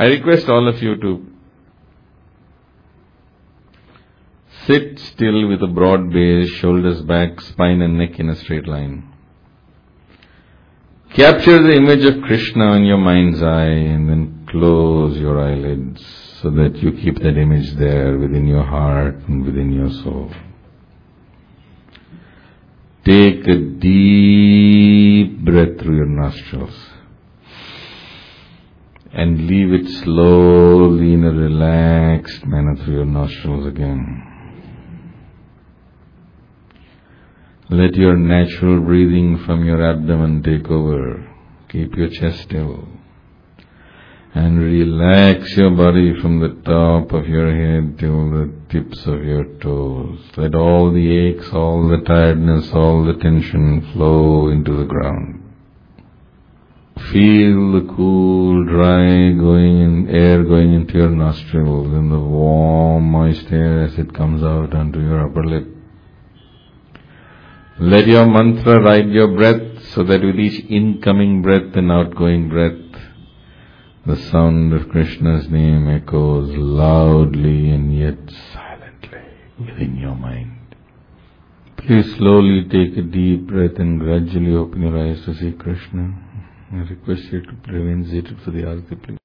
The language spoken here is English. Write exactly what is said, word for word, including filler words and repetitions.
I request all of you to sit still with a broad base, shoulders back, spine and neck in a straight line. Capture the image of Krishna in your mind's eye and then close your eyelids so that you keep that image there within your heart and within your soul. Take a deep breath through your nostrils and leave it slowly in a relaxed manner through your nostrils again. Let your natural breathing from your abdomen take over. Keep your chest still. And relax your body from the top of your head till the tips of your toes. Let all the aches, all the tiredness, all the tension flow into the ground. Feel the cool, dry going in, air going into your nostrils and the warm, moist air as it comes out onto your upper lip. Let your mantra ride your breath so that with each incoming breath and outgoing breath, the sound of Krishna's name echoes loudly and yet silently within your mind. Please slowly take a deep breath and gradually open your eyes to see Krishna. I request you to remain seated for the Arati, please.